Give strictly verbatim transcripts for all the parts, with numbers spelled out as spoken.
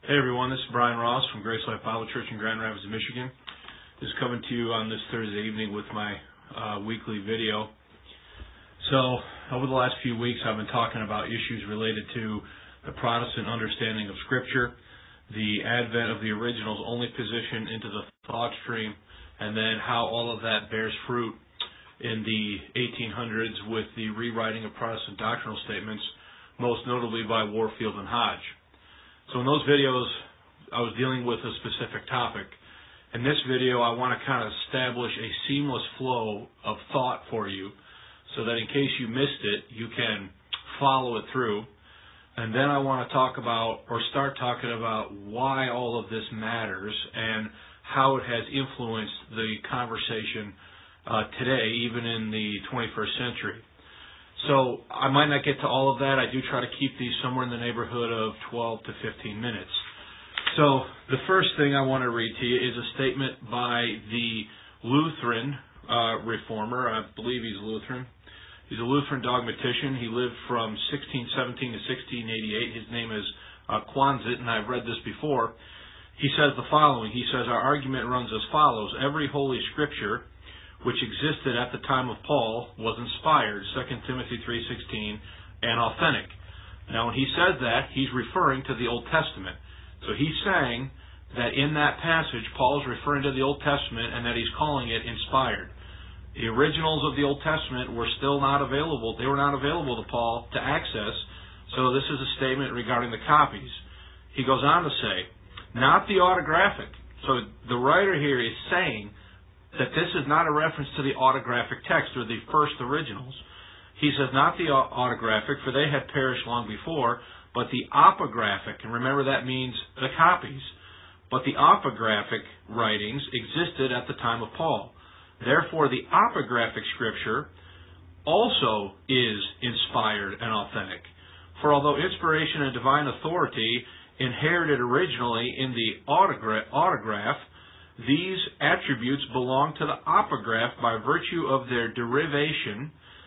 Hey everyone, this is Brian Ross from Grace Life Bible Church in Grand Rapids, Michigan. This is coming to you on this Thursday evening with my uh, weekly video. So, over the last few weeks I've been talking about issues related to the Protestant understanding of Scripture, the advent of the originals only position into the thought stream, and then how all of that bears fruit in the eighteen hundreds with the rewriting of Protestant doctrinal statements, most notably by Warfield and Hodge. So in those videos, I was dealing with a specific topic. In this video, I want to kind of establish a seamless flow of thought for you so that in case you missed it, you can follow it through. And then I want to talk about, or start talking about, why all of this matters and how it has influenced the conversation uh, today, even in the twenty-first century. So I might not get to all of that. I do try to keep these somewhere in the neighborhood of twelve to fifteen minutes. So the first thing I want to read to you is a statement by the Lutheran uh, reformer. I believe he's Lutheran. He's a Lutheran dogmatician. He lived from sixteen seventeen to sixteen eighty-eight. His name is uh, Quanzit, and I've read this before. He says the following. He says, our argument runs as follows. Every holy scripture which existed at the time of Paul was inspired, Second Timothy three sixteen, and authentic. Now when he says that, he's referring to the Old Testament. So he's saying that in that passage, Paul is referring to the Old Testament and that he's calling it inspired. The originals of the Old Testament were still not available. They were not available to Paul to access, so this is a statement regarding the copies. He goes on to say, not the autographic. So the writer here is saying that this is not a reference to the autographic text or the first originals. He says not the autographic, for they had perished long before, but the opographic, and remember that means the copies, but the opographic writings existed at the time of Paul. Therefore, the opographic scripture also is inspired and authentic. For although inspiration and divine authority inherited originally in the autogra- autograph, these attributes belong to the opograph by virtue of their derivation,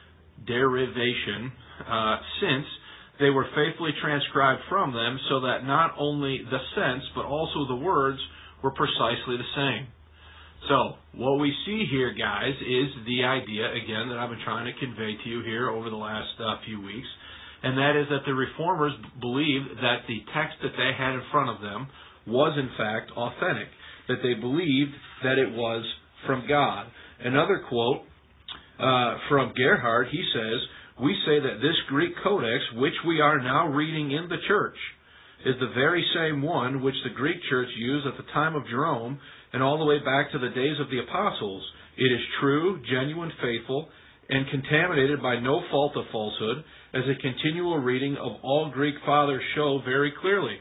derivation, uh, since they were faithfully transcribed from them, so that not only the sense, but also the words were precisely the same. So, what we see here, guys, is the idea, again, that I've been trying to convey to you here over the last uh, few weeks, and that is that the Reformers believed that the text that they had in front of them was, in fact, authentic, that they believed that it was from God. Another quote uh, from Gerhard, he says, we say that this Greek codex, which we are now reading in the church, is the very same one which the Greek church used at the time of Jerome and all the way back to the days of the apostles. It is true, genuine, faithful, and contaminated by no fault of falsehood, as a continual reading of all Greek fathers show very clearly.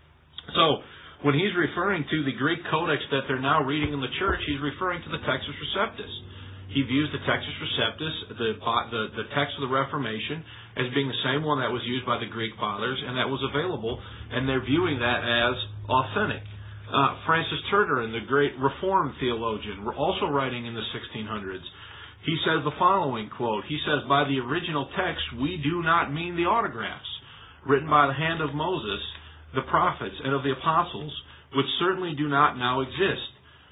So, when he's referring to the Greek codex that they're now reading in the church, he's referring to the Textus Receptus. He views the Textus Receptus, the, the, the text of the Reformation, as being the same one that was used by the Greek fathers and that was available, and they're viewing that as authentic. Uh, Francis Turgeon, the great Reformed theologian, also writing in the sixteen hundreds, he says the following, quote, he says, by the original text we do not mean the autographs, written by the hand of Moses, the prophets, and of the apostles, which certainly do not now exist.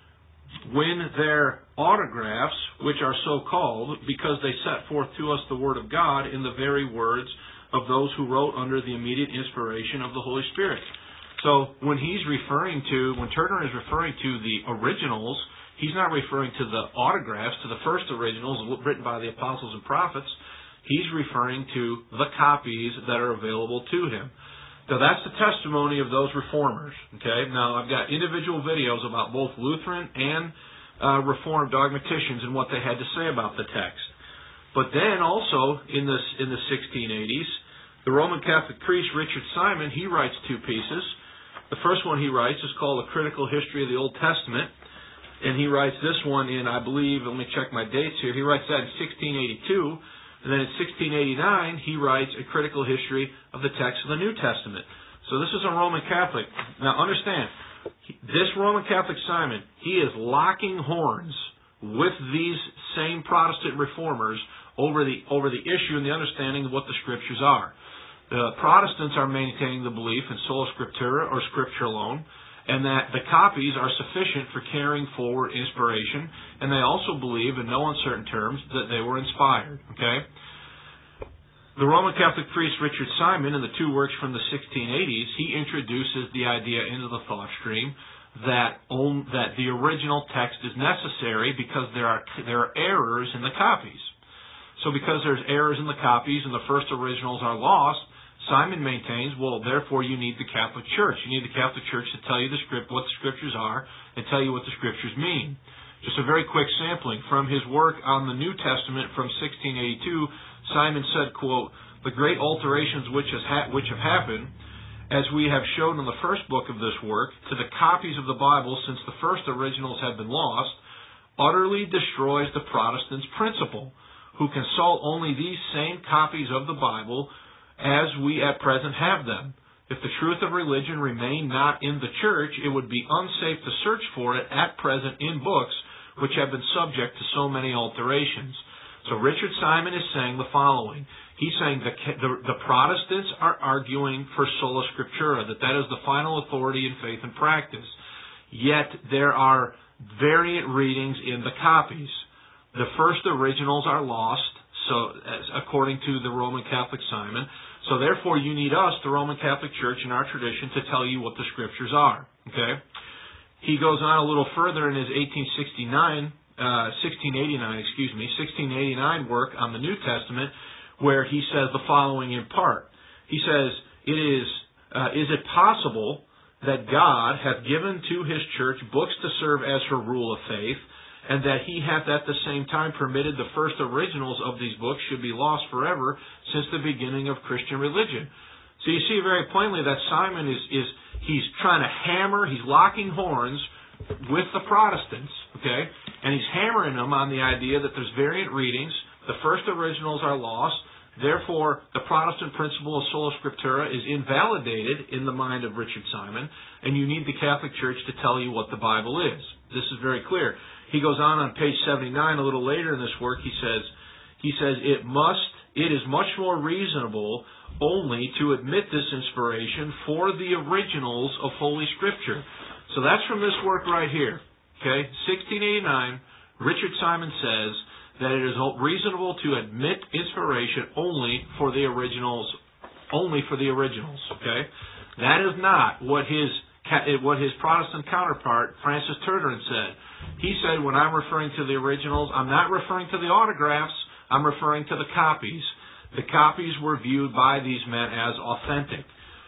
When their autographs, which are so called, because they set forth to us the Word of God in the very words of those who wrote under the immediate inspiration of the Holy Spirit. So when he's referring to, when Turner is referring to the originals, he's not referring to the autographs, to the first originals written by the apostles and prophets. He's referring to the copies that are available to him. So that's the testimony of those reformers. Okay. Now I've got individual videos about both Lutheran and uh, Reformed dogmaticians and what they had to say about the text. But then also in this in the sixteen eighties, the Roman Catholic priest Richard Simon, he writes two pieces. The first one he writes is called A Critical History of the Old Testament, and he writes this one in, I believe, let me check my dates here. He writes that in sixteen eighty-two. And then in sixteen eighty-nine, he writes A Critical History of the Text of the New Testament. So this is a Roman Catholic. Now understand, this Roman Catholic Simon, he is locking horns with these same Protestant reformers over the over the issue and the understanding of what the Scriptures are. The Protestants are maintaining the belief in sola scriptura, or Scripture alone, and that the copies are sufficient for carrying forward inspiration, and they also believe, in no uncertain terms, that they were inspired. Okay? The Roman Catholic priest Richard Simon, in the two works from the sixteen eighties, he introduces the idea into the thought stream that on, that the original text is necessary because there are there are errors in the copies. So because there's errors in the copies and the first originals are lost, Simon maintains, well, therefore you need the Catholic Church. You need the Catholic Church to tell you the script, what the Scriptures are, and tell you what the Scriptures mean. Just a very quick sampling. From his work on the New Testament from sixteen eighty-two, Simon said, quote, "The great alterations which, has ha- which have happened, as we have shown in the first book of this work, to the copies of the Bible since the first originals have been lost, utterly destroys the Protestant's principle, who consult only these same copies of the Bible as we at present have them. If the truth of religion remain not in the Church, it would be unsafe to search for it at present in books which have been subject to so many alterations." So Richard Simon is saying the following. He's saying the, the, the Protestants are arguing for sola scriptura, that that is the final authority in faith and practice. Yet there are variant readings in the copies. The first originals are lost, so as, according to the Roman Catholic Simon. So therefore you need us, the Roman Catholic Church, in our tradition, to tell you what the Scriptures are. Okay? He goes on a little further in his eighteen sixty-nine, uh, sixteen eighty-nine, excuse me, sixteen eighty-nine work on the New Testament, where he says the following in part. He says, "It is, uh, is it possible that God hath given to His church books to serve as her rule of faith, and that He hath at the same time permitted the first originals of these books should be lost forever since the beginning of Christian religion?" So you see very plainly that Simon is, is he's trying to hammer, he's locking horns with the Protestants, okay? And he's hammering them on the idea that there's variant readings, the first originals are lost, therefore the Protestant principle of sola scriptura is invalidated in the mind of Richard Simon, and you need the Catholic Church to tell you what the Bible is. This is very clear. He goes on on page seventy-nine, a little later in this work, he says, he says, it must, it is much more reasonable only to admit this inspiration for the originals of Holy Scripture. So that's from this work right here. Okay, sixteen eighty-nine, Richard Simon says that it is reasonable to admit inspiration only for the originals, only for the originals. Okay, that is not what his what his Protestant counterpart Francis Turderin said. He said, when I'm referring to the originals, I'm not referring to the autographs, I'm referring to the copies. The copies were viewed by these men as authentic.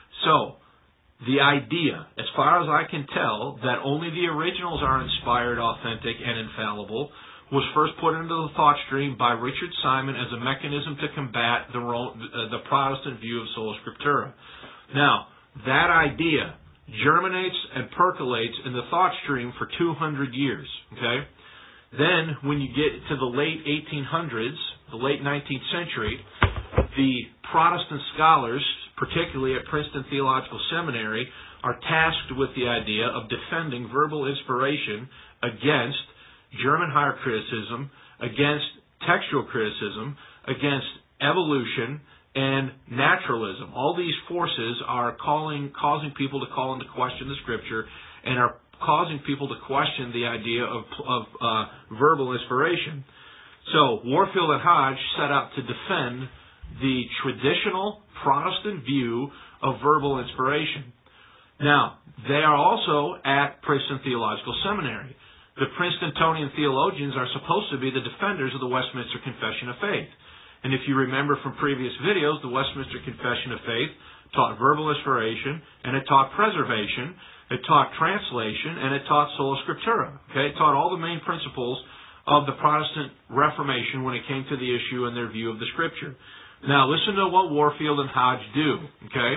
So, the idea, as far as I can tell, that only the originals are inspired, authentic, and infallible, was first put into the thought stream by Richard Simon as a mechanism to combat the, uh, the Protestant view of sola scriptura. Now, that idea germinates and percolates in the thought stream for two hundred years. Okay? Then, when you get to the late eighteen hundreds, the late nineteenth century, the Protestant scholars, particularly at Princeton Theological Seminary, are tasked with the idea of defending verbal inspiration against German higher criticism, against textual criticism, against evolution, and naturalism. All these forces are calling, causing people to call into question the Scripture and are causing people to question the idea of, of uh, verbal inspiration. So Warfield and Hodge set out to defend the traditional Protestant view of verbal inspiration. Now, they are also at Princeton Theological Seminary. The Princetonian theologians are supposed to be the defenders of the Westminster Confession of Faith. And if you remember from previous videos, the Westminster Confession of Faith taught verbal inspiration, and it taught preservation, it taught translation, and it taught sola scriptura. Okay? It taught all the main principles of the Protestant Reformation when it came to the issue and their view of the Scripture. Now, listen to what Warfield and Hodge do. Okay?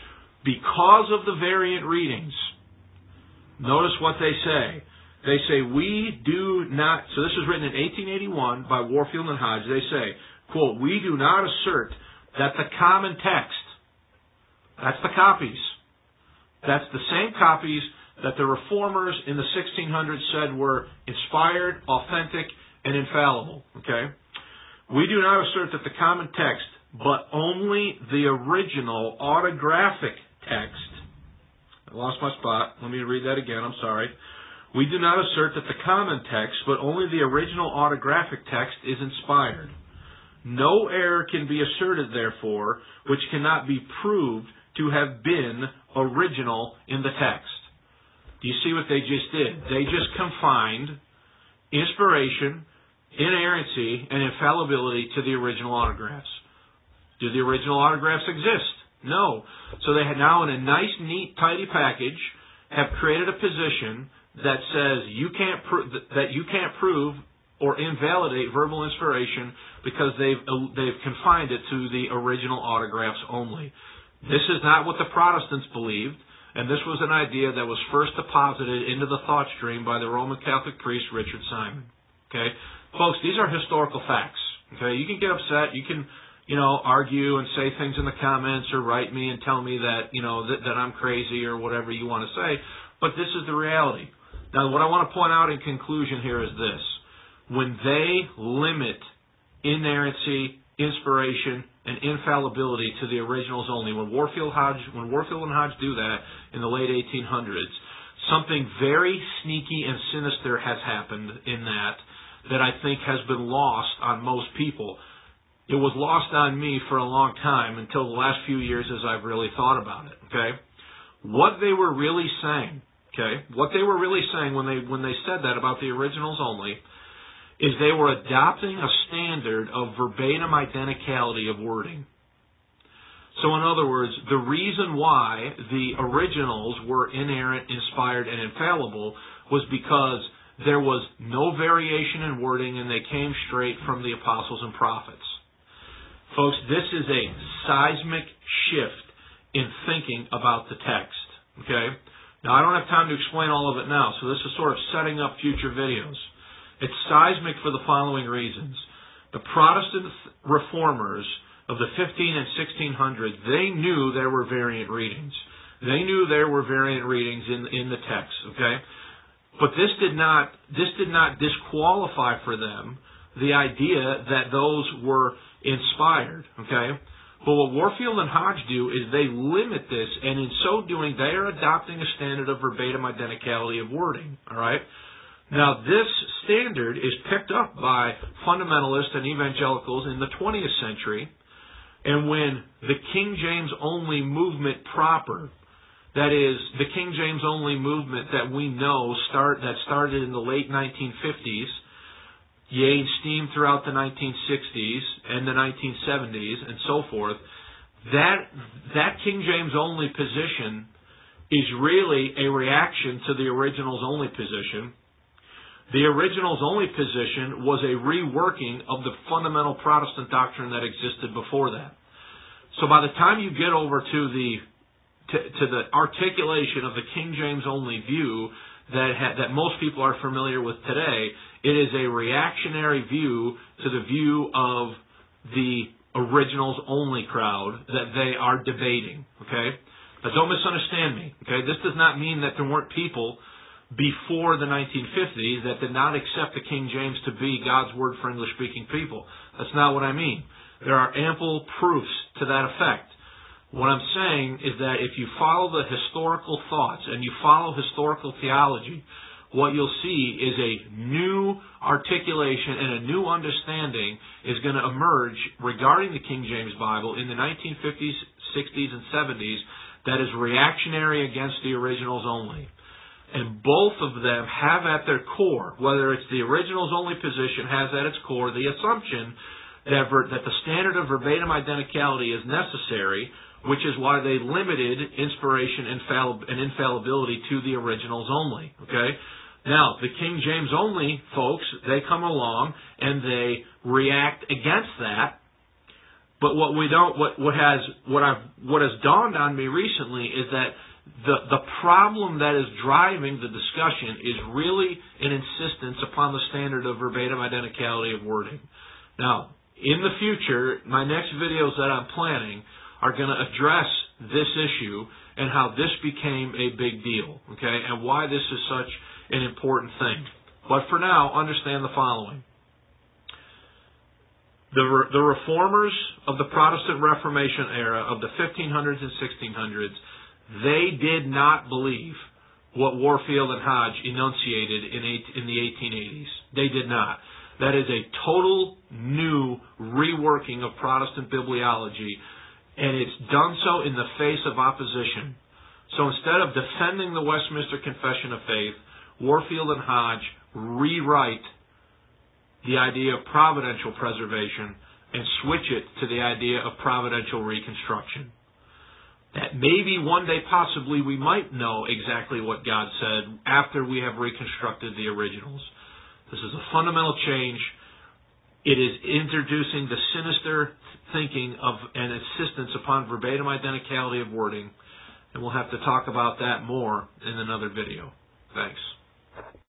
Because of the variant readings, notice what they say. They say, we do not, so this was written in eighteen eighty-one by Warfield and Hodge. They say, quote, we do not assert that the common text, that's the copies, that's the same copies that the Reformers in the sixteen hundreds said were inspired, authentic, and infallible. Okay? We do not assert that the common text but only the original autographic text. I lost my spot. Let me read that again. I'm sorry. We do not assert that the common text, but only the original autographic text is inspired. No error can be asserted, therefore, which cannot be proved to have been original in the text. Do you see what they just did? They just confined inspiration, inerrancy, and infallibility to the original autographs. Do the original autographs exist? No. So they have now, in a nice, neat, tidy package, have created a position that says you can't pro- that you can't prove or invalidate verbal inspiration because they've they've confined it to the original autographs only. This is not what the Protestants believed, and this was an idea that was first deposited into the thought stream by the Roman Catholic priest Richard Simon. Okay, folks, these are historical facts. Okay, you can get upset, you can, you know, argue and say things in the comments or write me and tell me that, you know, that, that I'm crazy or whatever you want to say, but this is the reality. Now, what I want to point out in conclusion here is this. When they limit inerrancy, inspiration, and infallibility to the originals only, when Warfield Hodge, when Warfield and Hodge do that in the late eighteen hundreds, something very sneaky and sinister has happened in that that I think has been lost on most people. It was lost on me for a long time until the last few years as I've really thought about it. Okay, what they were really saying. Okay, what they were really saying when they when they said that about the originals only is they were adopting a standard of verbatim identicality of wording. So in other words, the reason why the originals were inerrant, inspired, and infallible was because there was no variation in wording and they came straight from the apostles and prophets. Folks, this is a seismic shift in thinking about the text. Okay? Now, I don't have time to explain all of it now, so this is sort of setting up future videos. It's seismic for the following reasons. The Protestant reformers of the fifteen and sixteen hundreds, they knew there were variant readings. They knew there were variant readings in, in the text, okay? But this did not, this did not disqualify for them the idea that those were inspired, okay? But what Warfield and Hodge do is they limit this, and in so doing, they are adopting a standard of verbatim identicality of wording. All right. Now, this standard is picked up by fundamentalists and evangelicals in the twentieth century, and when the King James only movement proper, that is, the King James only movement that we know start that started in the late nineteen fifties. Gained steam throughout the nineteen sixties and the nineteen seventies and so forth, that that King James only position is really a reaction to the originals only position. The originals only position was a reworking of the fundamental Protestant doctrine that existed before that. So by the time you get over to the to, to the articulation of the King James only view that ha, that most people are familiar with today, it is a reactionary view to the view of the originals only crowd that they are debating. Okay? Now don't misunderstand me. Okay? This does not mean that there weren't people before the nineteen fifties that did not accept the King James to be God's word for English-speaking people. That's not what I mean. There are ample proofs to that effect. What I'm saying is that if you follow the historical thoughts and you follow historical theology, what you'll see is a new articulation and a new understanding is going to emerge regarding the King James Bible in the nineteen fifties, sixties, and seventies that is reactionary against the originals only. And both of them have at their core, whether it's the originals only position, has at its core the assumption that, ver- that the standard of verbatim identicality is necessary, which is why they limited inspiration and, fall- and infallibility to the originals only. Okay? Now, the King James only folks, they come along and they react against that. But what we don't, what, what has, what I've, what has dawned on me recently is that the the problem that is driving the discussion is really an insistence upon the standard of verbatim identicality of wording. Now, in the future, my next videos that I'm planning are going to address this issue and how this became a big deal, okay, and why this is such an important thing. But for now, understand the following. The, re- the reformers of the Protestant Reformation era of the fifteen hundreds and sixteen hundreds, they did not believe what Warfield and Hodge enunciated in, eight, in the eighteen eighties. They did not. That is a total new reworking of Protestant bibliology, and it's done so in the face of opposition. So instead of defending the Westminster Confession of Faith, Warfield and Hodge rewrite the idea of providential preservation and switch it to the idea of providential reconstruction. That maybe one day possibly we might know exactly what God said after we have reconstructed the originals. This is a fundamental change. It is introducing the sinister thinking of an insistence upon verbatim identicality of wording, and we'll have to talk about that more in another video. Thanks.